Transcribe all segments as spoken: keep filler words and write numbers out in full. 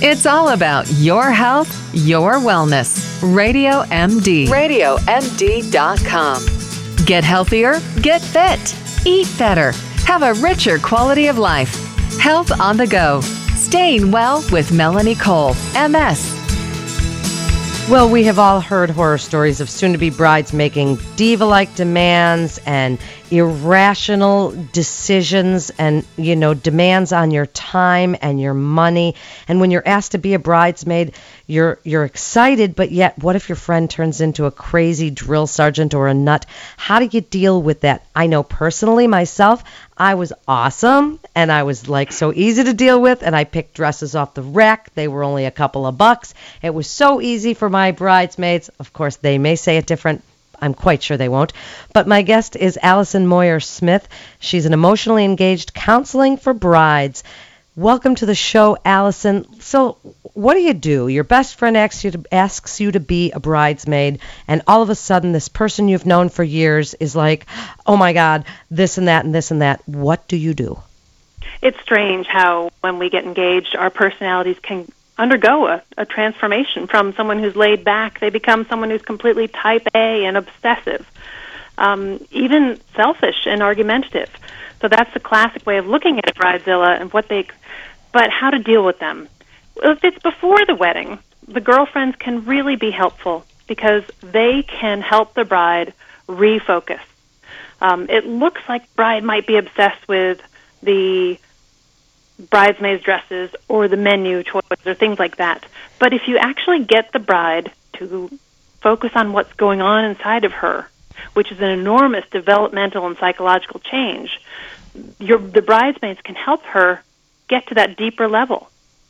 It's all about your health, your wellness. Radio M D. radio M D dot com. Get healthier, get fit, eat better, have a richer quality of life. Health on the go. Staying well with Melanie Cole, M S. Well, we have all heard horror stories of soon-to-be brides making diva-like demands and irrational decisions and, you know, demands on your time and your money. And when you're asked to be a bridesmaid, you're you're excited, but yet what if your friend turns into a crazy drill sergeant or a nut? How do you deal with that? I know personally myself, I was awesome, and I was like so easy to deal with, and I picked dresses off the rack. They were only a couple of bucks. It was so easy for my bridesmaids. Of course, they may say it different. I'm quite sure they won't. But my guest is Allison Moyer Smith. She's an emotionally engaged counseling for brides. Welcome to the show, Allison. So what do you do? Your best friend asks you to asks you to be a bridesmaid, and all of a sudden this person you've known for years is like, oh my God, this and that and this and that. What do you do? It's strange how when we get engaged, our personalities can undergo a, a transformation. From someone who's laid back, they become someone who's completely type A and obsessive, um, even selfish and argumentative. So that's the classic way of looking at a bridezilla and what they, but how to deal with them. If it's before the wedding, the girlfriends can really be helpful because they can help the bride refocus. Um, it looks like bride might be obsessed with the bridesmaids' dresses or the menu choice or things like that. But if you actually get the bride to focus on what's going on inside of her, which is an enormous developmental and psychological change, your, the bridesmaids can help her get to that deeper level.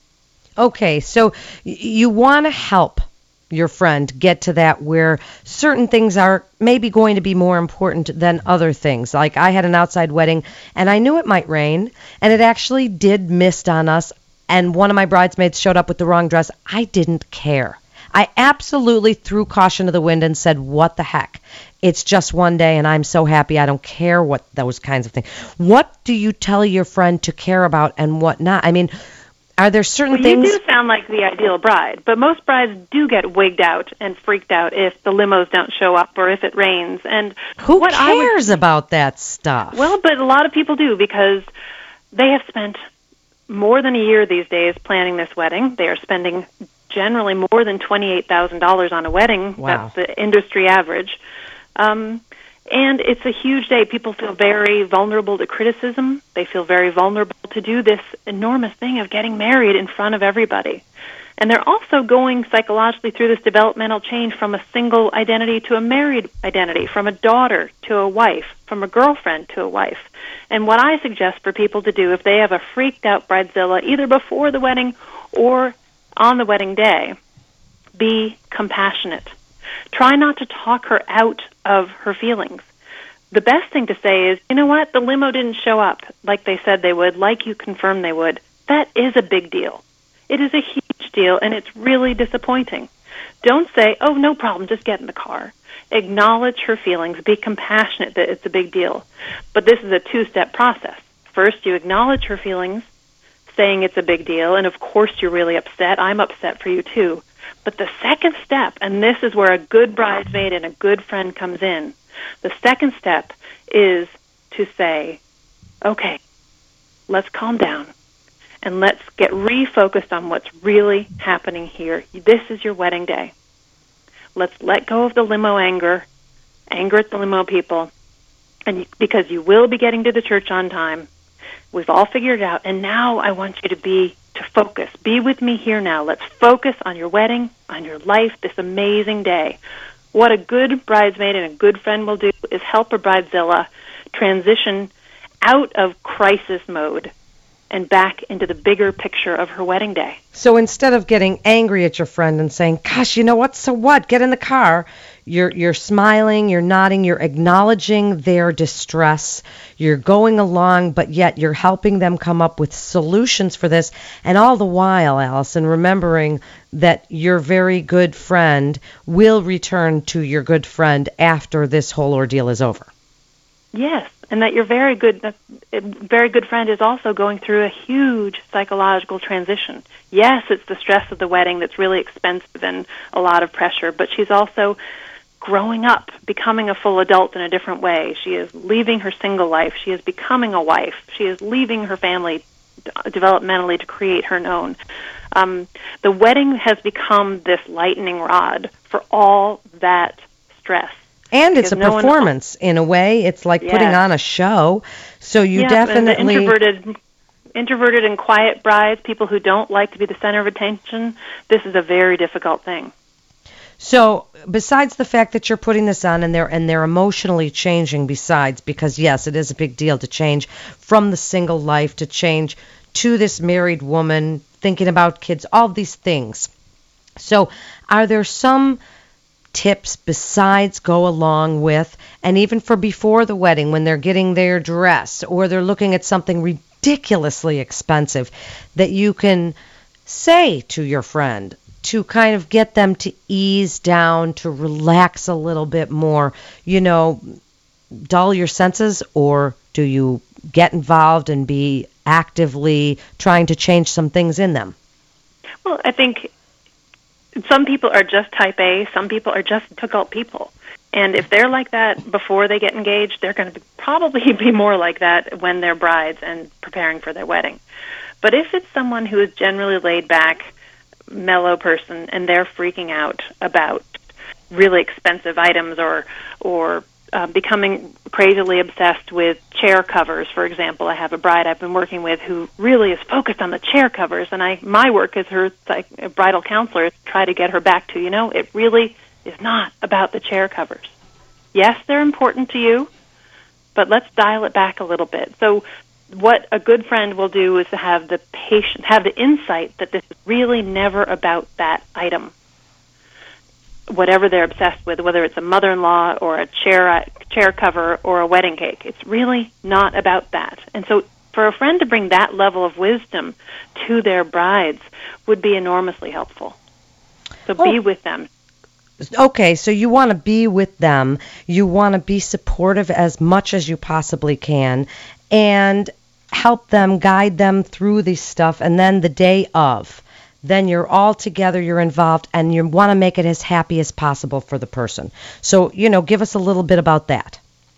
Okay, so y- you want to help your friend get to that where certain things are maybe going to be more important than other things. Like I had an outside wedding, and I knew it might rain, and it actually did mist on us, and one of my bridesmaids showed up with the wrong dress. I didn't care. I absolutely threw caution to the wind and said, what the heck? It's just one day, and I'm so happy. I don't care what those kinds of things. What do you tell your friend to care about and what not? I mean, are there certain well, things? You do sound like the ideal bride, but most brides do get wigged out and freaked out if the limos don't show up or if it rains. And who what cares I would, about that stuff? Well, but a lot of people do because they have spent more than a year these days planning this wedding. They are spending generally more than twenty-eight thousand dollars on a wedding. Wow. That's the industry average. Um, and it's a huge day. People feel very vulnerable to criticism. They feel very vulnerable to do this enormous thing of getting married in front of everybody. And they're also going psychologically through this developmental change from a single identity to a married identity, from a daughter to a wife, from a girlfriend to a wife. And what I suggest for people to do if they have a freaked out bridezilla, either before the wedding or on the wedding day, be compassionate. Try not to talk her out of her feelings. The best thing to say is, you know what, the limo didn't show up like they said they would, like you confirmed they would. That is a big deal. It is a huge deal, and it's really disappointing. Don't say, oh, no problem, just get in the car. Acknowledge her feelings. Be compassionate that it's a big deal. But this is a two-step process. First, you acknowledge her feelings, saying it's a big deal, and of course you're really upset. I'm upset for you too. But the second step, and this is where a good bridesmaid and a good friend comes in, the second step is to say, okay, let's calm down, and let's get refocused on what's really happening here. This is your wedding day. Let's let go of the limo anger, anger at the limo people, and you, because you will be getting to the church on time. We've all figured it out, and now I want you to be, to focus. Be with me here now. Let's focus on your wedding, on your life, this amazing day. What a good bridesmaid and a good friend will do is help a bridezilla transition out of crisis mode and back into the bigger picture of her wedding day. So instead of getting angry at your friend and saying, gosh, you know what, so what, get in the car, you're you're smiling, you're nodding, you're acknowledging their distress, you're going along, but yet you're helping them come up with solutions for this. And all the while, Allison, remembering that your very good friend will return to your good friend after this whole ordeal is over. Yes, and that your very good, that very good friend is also going through a huge psychological transition. Yes, it's the stress of the wedding that's really expensive and a lot of pressure, but she's also growing up, becoming a full adult in a different way. She is leaving her single life. She is becoming a wife. She is leaving her family developmentally to create her own. Um, the wedding has become this lightning rod for all that stress. And it's a no performance one, in a way. It's like yes. putting on a show. So you yes, definitely... And the introverted, introverted and quiet brides, people who don't like to be the center of attention, this is a very difficult thing. So besides the fact that you're putting this on and they're, and they're emotionally changing besides, because yes, it is a big deal to change from the single life to change to this married woman, thinking about kids, all these things. So are there some tips besides go along with, and even for before the wedding when they're getting their dress or they're looking at something ridiculously expensive, that you can say to your friend to kind of get them to ease down, to relax a little bit more, you know, dull your senses, or do you get involved and be actively trying to change some things in them? Well, I think some people are just type A, some people are just difficult people. And if they're like that before they get engaged, they're going to probably be more like that when they're brides and preparing for their wedding. But if it's someone who is generally laid back, mellow person, and they're freaking out about really expensive items or or uh, becoming crazily obsessed with chair covers, for example. I have a bride I've been working with who really is focused on the chair covers, and I my work as her like, bridal counselor is to try to get her back to, you know, it really is not about the chair covers. Yes, they're important to you, but let's dial it back a little bit. So what a good friend will do is to have the patience, have the insight that this is really never about that item. Whatever they're obsessed with, whether it's a mother-in-law or a chair chair cover or a wedding cake, it's really not about that. And so for a friend to bring that level of wisdom to their brides would be enormously helpful. So oh. be with them. Okay, so you want to be with them. You want to be supportive as much as you possibly can and help them, guide them through this stuff. And then the day of, then you're all together, you're involved, and you want to make it as happy as possible for the person. So, you know, give us a little bit about that.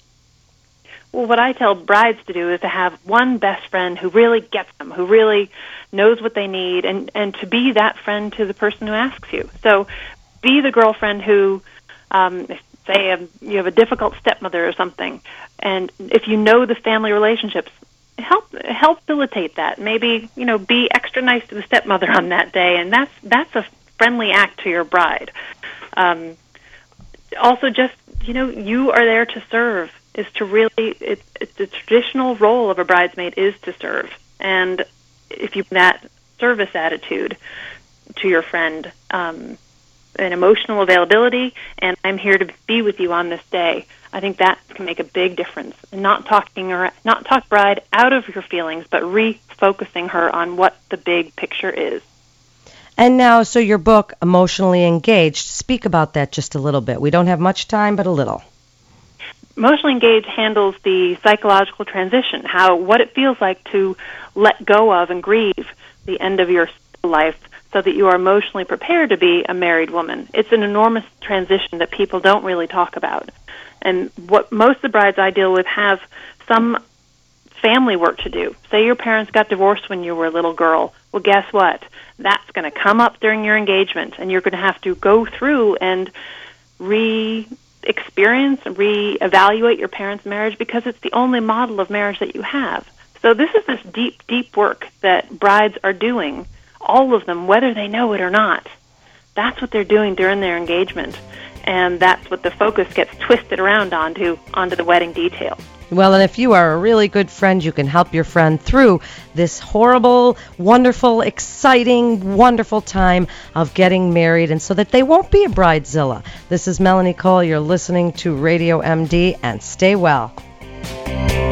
Well, what I tell brides to do is to have one best friend who really gets them, who really knows what they need, and, and to be that friend to the person who asks you. So be the girlfriend who, um, say um, you have a difficult stepmother or something, and if you know the family relationships, help help facilitate that. Maybe, you know, be extra nice to the stepmother on that day, and that's that's a friendly act to your bride. Um, also, just, you know, you are there to serve. Is to really, it, it's the traditional role of a bridesmaid is to serve, and if you bring that service attitude to your friend, um, an emotional availability, and I'm here to be with you on this day, I think that can make a big difference. And not talking or not talk bride out of your feelings, but refocusing her on what the big picture is. And now, so your book, Emotionally Engaged, speak about that just a little bit. We don't have much time, but a little. Emotionally Engaged handles the psychological transition, how what it feels like to let go of and grieve the end of your life so that you are emotionally prepared to be a married woman. It's an enormous transition that people don't really talk about. And what most of the brides I deal with have some family work to do. Say your parents got divorced when you were a little girl. Well, guess what? That's going to come up during your engagement, and you're going to have to go through and re-experience and re-evaluate your parents' marriage because it's the only model of marriage that you have. So this is this deep, deep work that brides are doing, all of them, whether they know it or not. That's what they're doing during their engagement. And that's what the focus gets twisted around onto, onto the wedding details. Well, and if you are a really good friend, you can help your friend through this horrible, wonderful, exciting, wonderful time of getting married, and so that they won't be a bridezilla. This is Melanie Cole. You're listening to Radio M D, and stay well.